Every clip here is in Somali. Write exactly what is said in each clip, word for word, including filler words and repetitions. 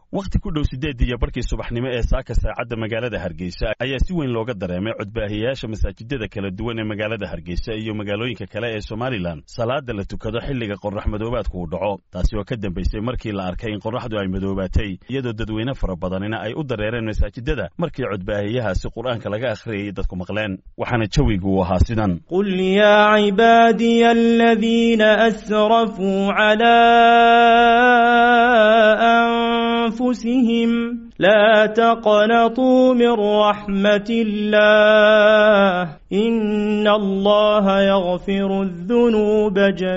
waqti ku dhow sideed iyo barkii subaxnimo ee saaka saacadda magaalada Hargeysa ayaa si weyn looga dareemay codbaahiyaasha masaajidada kala duwan ee magaalada Hargeysa iyo magaalooyinka kale ee Soomaaliland salaada la tukado xilliga qorrax madoobaadku uu dhaco taasi oo ka dambeysay markii la arkay in qorraxdu ay madoobaatay iyadoo dadweyne fara badanina ay u dareereen masaajidada markii codbaahiyahaasi quraanka laga akhriyay dadku maqleen waxaana jawigu uu ahaa sidan qul ya ibadiya alladhina asrafu ala أنفسهم لا تقنطوا من رحمة الله إن الله يغفر الذنوب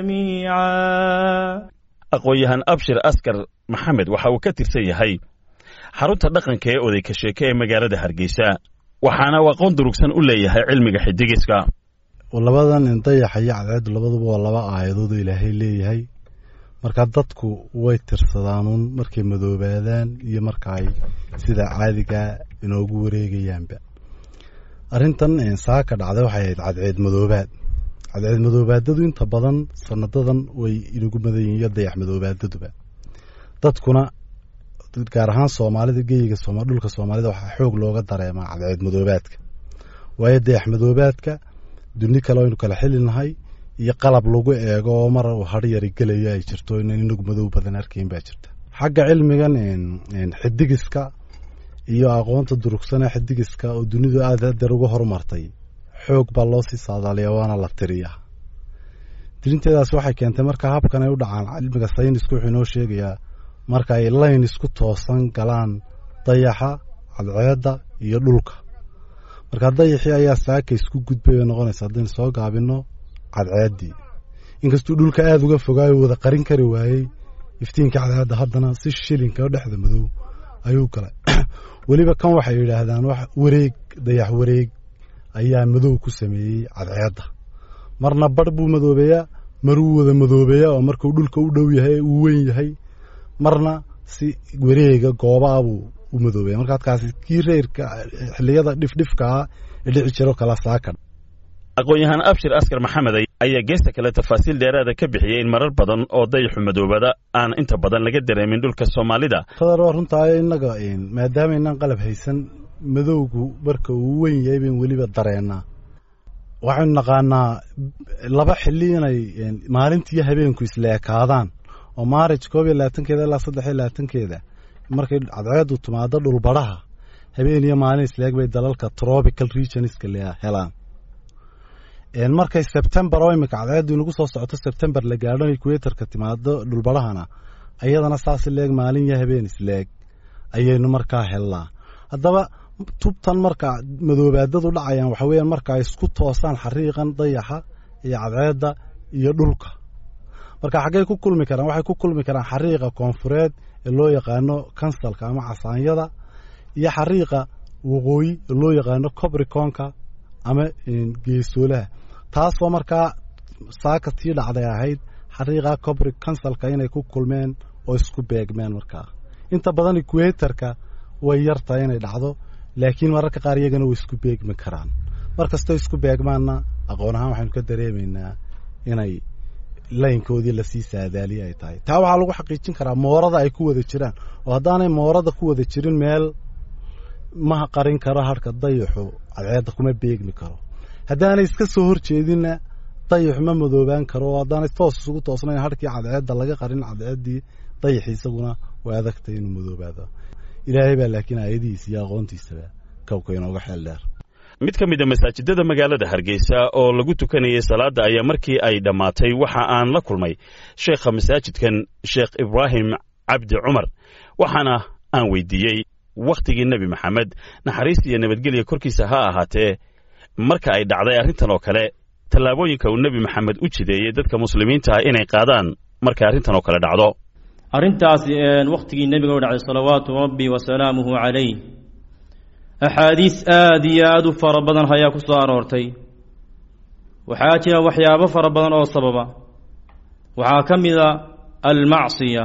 جميعا aqoon-yahan abshir askar maxamed waxa uu ka tirsan yahay xarunta dhaqanka ee oday ka sheeke ee magaalada Hargeysa waxaana uu aqoon durugsan u leeyahay cilmiga xidigiska labadan dayax iyo cadceed labaduba waa laba aayadood Ilaahay leeyahay marka dadku way tirsadaan markay madoobaadaan iyo markay sida caadiga inoogu wareegayaanba arintan in saaka dhacday waxay ahayd cadceed madoobaad cadceed madoobaadadu inta badan sanadadan way inagu madayin dayax madoobaadaduba dadkuna gaar ahaan Soomaalida geeyiga Soomaal dhulka Soomaalida waxa xoog looga dareemaa cadceed madoobaadka way dayax madoobaadka dunni kale oo kala xilinahay iyo qalab lagu eego mar har yar galaya ay jirto in inagu madow badan arkeen baa jirta xagga cilmigan in xidigiska iyo aqoonta durugsan ee xidigiska oo dunidu aad aad ugu horumartay xoog baa loo sii saadaaliyaa waana la tiriyaa dirinteedaas waxay keentay marka habkan ay u dhacaan cilmiga saynisku wuxuu noo sheegayaa marka ay line isku toosan galaan dayaxa cadceedda iyo dhulka marka dayaxii ayaa saaka isku gudbay noqonaysa hadii soo gaabino cadceedii inkastoo dhulka aad uga fogaayo wada qarin kari waayay iftiinka cadceedda haddana si shilinka dhexda madow ayuu galay waliba kan waxay yiraahdaan wax wareeg dayax wareeg ayaa madow ku sameeyay cadceedda marna badh buu madoobeeyaa maruu wada madoobeeyaa oo markuu dhulka u dhow yahay uu weyn yahay marna si wareega goobaabuu u madoobeeyaa marka kaasi kii reerka xilliyada dhifdhifka ee dhici jiro kala saakan aqoon-yahan abshir askar maxamed ayaa geesta kale tafaasiil dheeraad ka bixiyay in marar badan oo dayaxu madoobada aan inta badan laga dareemin dhulka Soomaalida fadar runtaa inaga in maadaama inaan qalab haysan madowgu marka uu weyn yahay in waliba dareena waxaan naqaanaa laba xilli inay maalintii habeenku isla ekaadaan oo March koob iyo labaatankeeda ilaa saddex iyo labaatankeeda markay cadceedu timaado dhul baraha habeen iyo maalin isla eeg bay dalalka tropical regions kale helaan in markay September oo imika cadceedu inagu soo socoto September la gaadho equator-ka timaado dhul barahana ayadana saas leeg maalin iyo habeen isleeg ayaynu markaa helnaa haddaba tubtan marka madoobaadadu dhacayaan waxa weeyaan marka ay isku toosaan xariiqan dayaxa iyo cadceedda iyo dhulka marka xagee ku kulmi karaan waxay ku kulmi karaan xariiqa koonfureed ee loo yaqaano kansalka ama casaanyada iyo xariiqa waqooyi ee loo yaqaano Capricorn-ka ama geesoolaha taasoo markaa saaka tii dhacday ahayd xariiqa Capricorn kansalka inay ku kulmeen oo isku beegmeen markaa inta badan equator-ka way yartahay inay dhacdo laakiin mararka qaar iyagana way isku beegmi karaan markasta isku beegmaana aqoon ahaan waxaan ka dareemaynaa inay line-koodii la sii saadaaliyo ay tahay taa waxa lagu xaqiijin karaa moorada ay ku wada jiraan oo haddaanay moorada ku wada jirin meel ma qarin karo harka dayaxu cadceedda kuma beegmi karo haddaanay iska soo horjeedina dayaxu ma madoobaan karo haddaanay toos isugu toosnayn harkii cadceedda laga qarin cadceeddii dayaxi isaguna waa adagtay inuu madoobaado ilaahay baa laakiin aayadihiisa iyo aqoontiisaba kawka inooga xeel dheer mid ka mid ah masaajidada magaalada Hargeysa oo lagu tukanayay salaada ayaa markii ay dhamaatay waxa aan la kulmay sheekha masaajidkan Sheekh Ibrahim Abdi Umar waxaana aan weydiiyay waqtigii Nabi Maxamed naxariis iyo nabadgelyo korkiisa ha ahaatee marka ay dhacday arrintan oo kale talaabooyinka uu Nabi Maxamed u jideeyay dadka muslimiinta ah inay qaadaan marka arrintan oo kale dhacdo arrintaas ee waqtigii Nabiga u dhacay salawaatu rabbi wa salaamuhu alayhi axaadiis aad iyo aad u fara badan ayaa ku soo aroortay waxaa jira waxyaabo fara badan oo sababa waxaa ka mid ah al-macsiya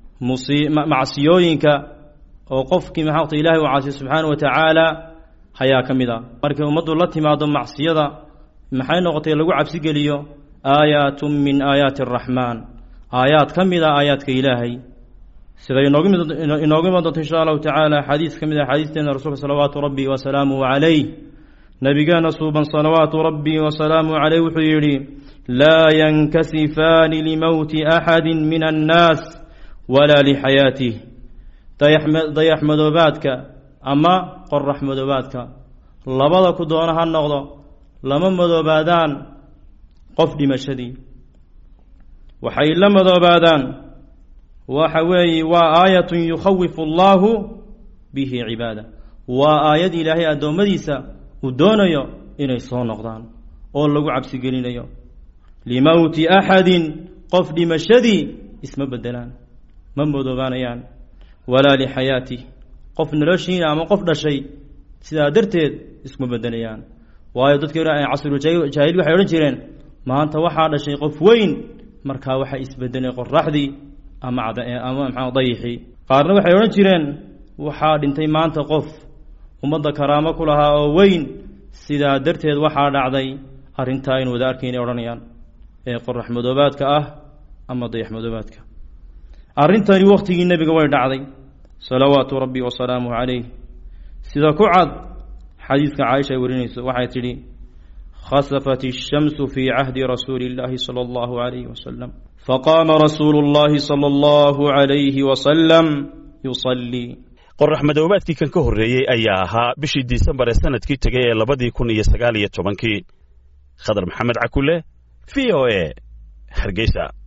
macsiyooyinka oo qofkii maxaa Ilaahay u caasiyo subhanahu wa ta'ala ayaa ka mid ah markii umadu la timaado macsiyada maxay noqotay lagu cabsi geliyo aayatun min aayati ar-rahman آيات كمدا آيات كإلهي sida inoogu inoogu iman doonto insha allahu tacaala xadiis ka mid ah xadiisteena rasuulka salawaatu rabbi wasalaamuhu calayh nabigeena suuban salawaatu rabbi wasalaamuhu calayh wuxuu yidhi laa yankasifaani limowti axadi min annaas walaa lixayaatih dayax madoobaadka ama qorax madoobaadka labada ku doona ha noqdo lama madoobaadaan qof dhimashadii waxay la madoobaadaan waxa weeye waa aayatun yukhawifu allahu bihi cibaada waa aayad ilaahay addoommadiisa uu doonayo inay soo noqdaan oo lagu cabsi gelinayo limowti axadin qof dhimashadii isma bedelaan ma madoobaanayaan walaa lixayaatih qof noloshiina ama qof dhashay sidaa darteed isma bedelayaan waayo dadkii casrujaahil waxay odhan jireen maanta waxaa dhashay qof weyn markaa waxaa isbedelay qoraxdii ama ama maxaa dayixii qaarna waxay odhan jireen waxaa dhintay maanta qof ummadda karaamo ku lahaa oo weyn sidaa darteed waxaa dhacday arrintaa in wada arkaynay odhanayaan ee qorax madoobaadka ah ama dayax madoobaadka arrintani wakhtigii nebiga way dhacday salawaatu rabbi wasalaamuhu calayh sida ku cad xadiiska caaisha ay warinayso waxay tidhi khasafat الshamsu fii cahdi rasuuli اllahi salى اllahu عalayhi wasalam faqaama rasuulu اllahi salى اllahu عalayhi wasalam yusalii qorax madoobaadkii kan ka horreeyey ayaa ahaa bishii disembar ee sanadkii tegay ee labadii kun iyo sagaal iyo tobankii khadar maxamed cakule v o a hargeysa.